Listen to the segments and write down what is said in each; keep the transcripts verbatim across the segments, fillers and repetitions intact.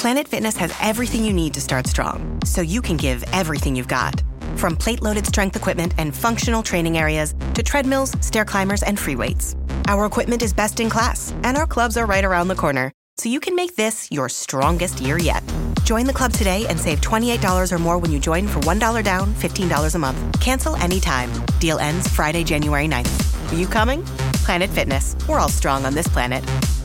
Planet Fitness has everything you need to start strong, so you can give everything you've got. From plate-loaded strength equipment and functional training areas to treadmills, stair climbers, and free weights. Our equipment is best in class, and our clubs are right around the corner, so you can make this your strongest year yet. Join the club today and save twenty-eight dollars or more when you join for one dollar down, fifteen dollars a month. Cancel anytime. Deal ends Friday, January ninth. Are you coming? Planet Fitness. We're all strong on this planet.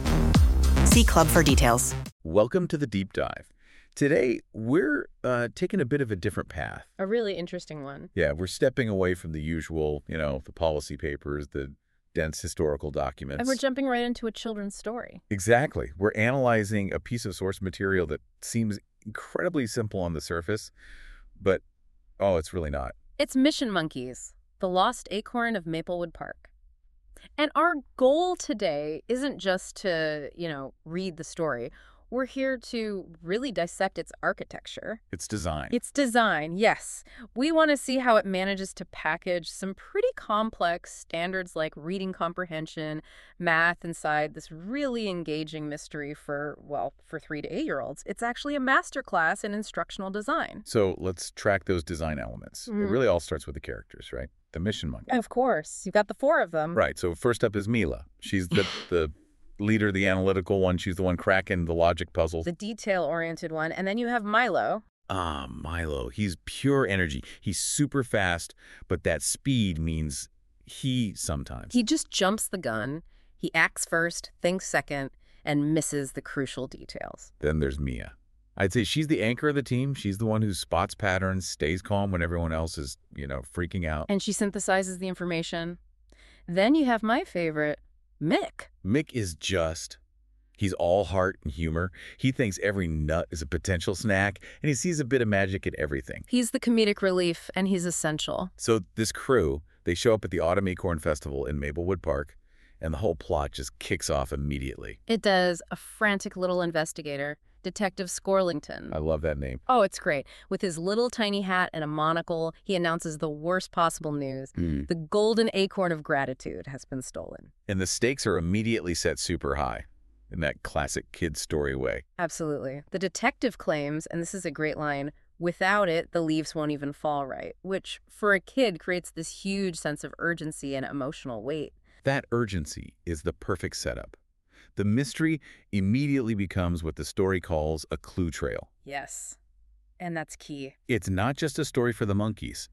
See club for details. Welcome to the Deep Dive. Today, we're uh, taking a bit of a different path. A really interesting one. Yeah, we're stepping away from the usual, you know, the policy papers, the dense historical documents. And we're jumping right into a children's story. Exactly. We're analyzing a piece of source material that seems incredibly simple on the surface, but, oh, it's really not. It's Mission Monkeys, the lost acorn of Maplewood Park. And our goal today isn't just to, you know, read the story. We're here to really dissect its architecture. Its design. Its design, yes. We want to see how it manages to package some pretty complex standards like reading comprehension, math inside this really engaging mystery for, well, for three to eight-year-olds. It's actually a masterclass in instructional design. So let's track those design elements. Mm-hmm. It really all starts with the characters, right? The mission monkey. Of course. You've got the four of them. Right. So first up is Mila. She's the... the leader, the analytical one. She's the one cracking the logic puzzles. The detail-oriented one. And then you have Milo. Ah, Milo. He's pure energy. He's super fast, but that speed means he sometimes. He just jumps the gun. He acts first, thinks second, and misses the crucial details. Then there's Mia. I'd say she's the anchor of the team. She's the one who spots patterns, stays calm when everyone else is, you know, freaking out. And she synthesizes the information. Then you have my favorite, Mick. Mick is just, he's all heart and humor. He thinks every nut is a potential snack, and he sees a bit of magic in everything. He's the comedic relief, and he's essential. So this crew, they show up at the Autumn Acorn Festival in Maplewood Park, and the whole plot just kicks off immediately. It does. A frantic little investigator, Detective Scorlington. I love that name. Oh, it's great. With his little tiny hat and a monocle, he announces the worst possible news. Mm. The golden acorn of gratitude has been stolen. And the stakes are immediately set super high in that classic kid story way. Absolutely. The detective claims, and this is a great line, without it, the leaves won't even fall right, which for a kid creates this huge sense of urgency and emotional weight. That urgency is the perfect setup. The mystery immediately becomes what the story calls a clue trail. Yes, and that's key. It's not just a story for the monkeys.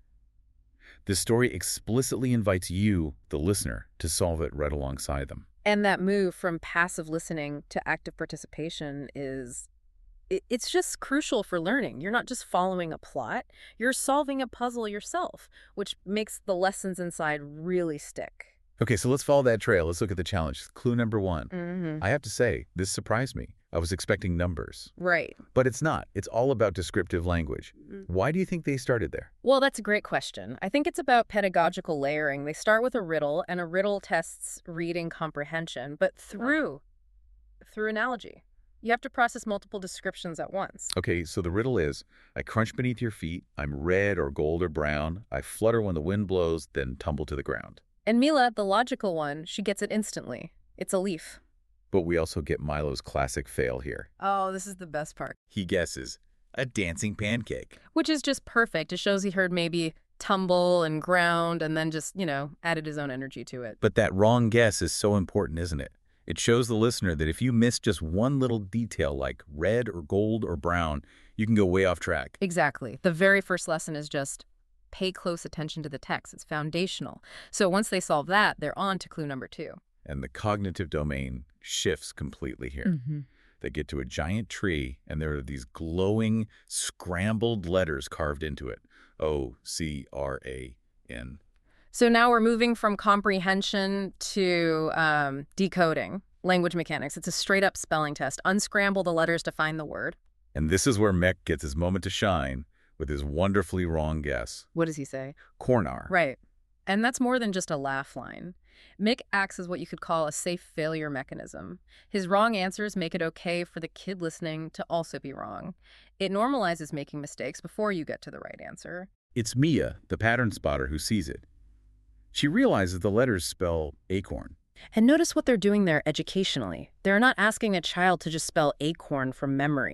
The story explicitly invites you, the listener, to solve it right alongside them. And that move from passive listening to active participation is, it's just crucial for learning. You're not just following a plot, you're solving a puzzle yourself, which makes the lessons inside really stick. Okay, so let's follow that trail. Let's look at the challenge. Clue number one. Mm-hmm. I have to say, this surprised me. I was expecting numbers. Right. But it's not. It's all about descriptive language. Mm-hmm. Why do you think they started there? Well, that's a great question. I think it's about pedagogical layering. They start with a riddle, and a riddle tests reading comprehension, but through, through analogy. You have to process multiple descriptions at once. Okay, so the riddle is, I crunch beneath your feet, I'm red or gold or brown, I flutter when the wind blows, then tumble to the ground. And Mila, the logical one, she gets it instantly. It's a leaf. But we also get Milo's classic fail here. Oh, this is the best part. He guesses, a dancing pancake. Which is just perfect. It shows he heard maybe tumble and ground and then just, you know, added his own energy to it. But that wrong guess is so important, isn't it? It shows the listener that if you miss just one little detail like red or gold or brown, you can go way off track. Exactly. The very first lesson is just pay close attention to the text. It's foundational. So once they solve that, they're on to clue number two. And the cognitive domain shifts completely here. Mm-hmm. They get to a giant tree, and there are these glowing, scrambled letters carved into it. O C R A N. So now we're moving from comprehension to um, decoding, language mechanics. It's a straight-up spelling test. Unscramble the letters to find the word. And this is where Mick gets his moment to shine with his wonderfully wrong guess. What does he say? Cornar. Right. And that's more than just a laugh line. Mick acts as what you could call a safe failure mechanism. His wrong answers make it okay for the kid listening to also be wrong. It normalizes making mistakes before you get to the right answer. It's Mia, the pattern spotter, who sees it. She realizes the letters spell acorn. And notice what they're doing there educationally. They're not asking a child to just spell acorn from memory.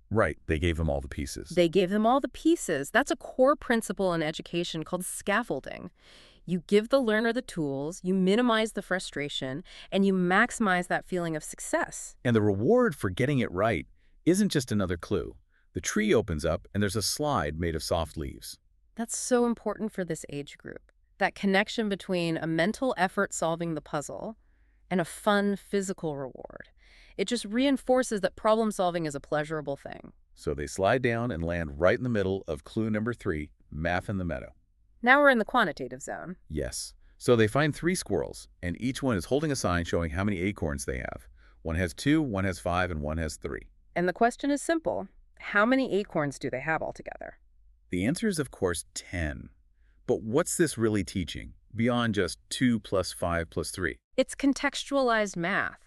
Right, they gave him all the pieces. They gave them all the pieces. That's a core principle in education called scaffolding. You give the learner the tools, you minimize the frustration, and you maximize that feeling of success. And the reward for getting it right isn't just another clue. The tree opens up and there's a slide made of soft leaves. That's so important for this age group. That connection between a mental effort solving the puzzle and a fun physical reward. It just reinforces that problem solving is a pleasurable thing. So they slide down and land right in the middle of clue number three, math in the meadow. Now we're in the quantitative zone. Yes. So they find three squirrels, and each one is holding a sign showing how many acorns they have. One has two, one has five, and one has three. And the question is simple. How many acorns do they have altogether? The answer is, of course, ten. But what's this really teaching, beyond just two plus five plus three? It's contextualized math.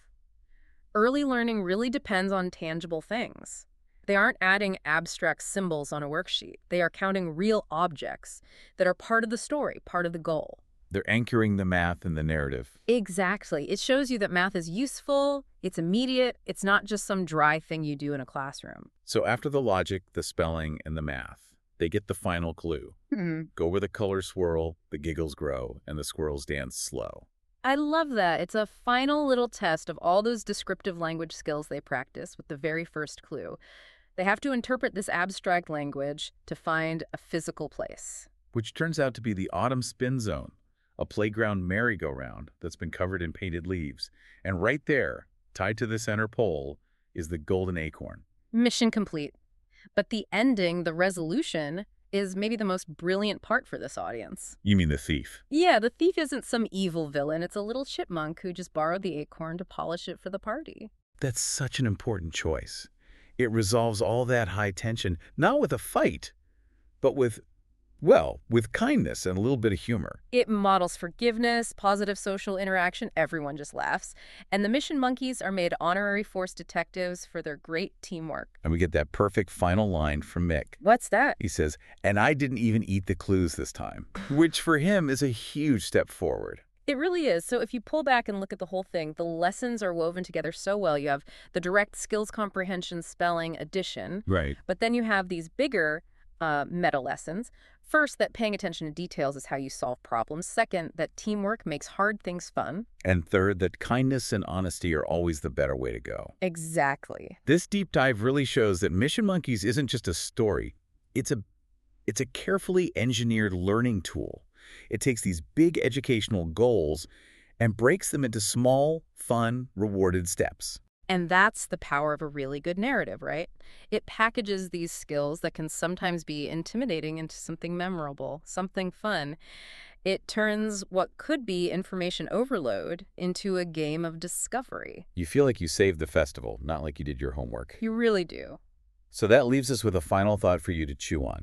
Early learning really depends on tangible things. They aren't adding abstract symbols on a worksheet. They are counting real objects that are part of the story, part of the goal. They're anchoring the math in the narrative. Exactly. It shows you that math is useful, it's immediate, it's not just some dry thing you do in a classroom. So after the logic, the spelling, and the math, they get the final clue. Mm-hmm. Go where the colors swirl, the giggles grow, and the squirrels dance slow. I love that. It's a final little test of all those descriptive language skills they practice with the very first clue. They have to interpret this abstract language to find a physical place. Which turns out to be the Autumn Spin Zone, a playground merry-go-round that's been covered in painted leaves. And right there, tied to the center pole, is the golden acorn. Mission complete. But the ending, the resolution, is maybe the most brilliant part for this audience. You mean the thief? Yeah, the thief isn't some evil villain. It's a little chipmunk who just borrowed the acorn to polish it for the party. That's such an important choice. It resolves all that high tension, not with a fight, but with, well, with kindness and a little bit of humor. It models forgiveness, positive social interaction. Everyone just laughs. And the Mission Monkeys are made honorary force detectives for their great teamwork. And we get that perfect final line from Mick. What's that? He says, "And I didn't even eat the clues this time," which for him is a huge step forward. It really is. So if you pull back and look at the whole thing, the lessons are woven together so well. You have the direct skills comprehension, spelling, addition. Right. But then you have these bigger uh, meta lessons. First, that paying attention to details is how you solve problems. Second, that teamwork makes hard things fun. And third, that kindness and honesty are always the better way to go. Exactly. This deep dive really shows that Mission Monkeys isn't just a story. It's a, it's a carefully engineered learning tool. It takes these big educational goals and breaks them into small, fun, rewarded steps. And that's the power of a really good narrative, right? It packages these skills that can sometimes be intimidating into something memorable, something fun. It turns what could be information overload into a game of discovery. You feel like you saved the festival, not like you did your homework. You really do. So that leaves us with a final thought for you to chew on.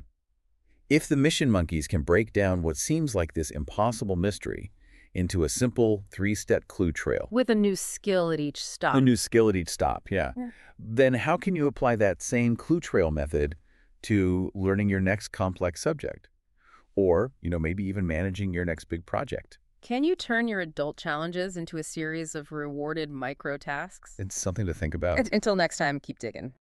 If the Mission Monkeys can break down what seems like this impossible mystery into a simple three-step clue trail. With a new skill at each stop. A new skill at each stop, yeah. yeah. Then how can you apply that same clue trail method to learning your next complex subject? Or, you know, maybe even managing your next big project? Can you turn your adult challenges into a series of rewarded micro tasks? It's something to think about. Until next time, keep digging.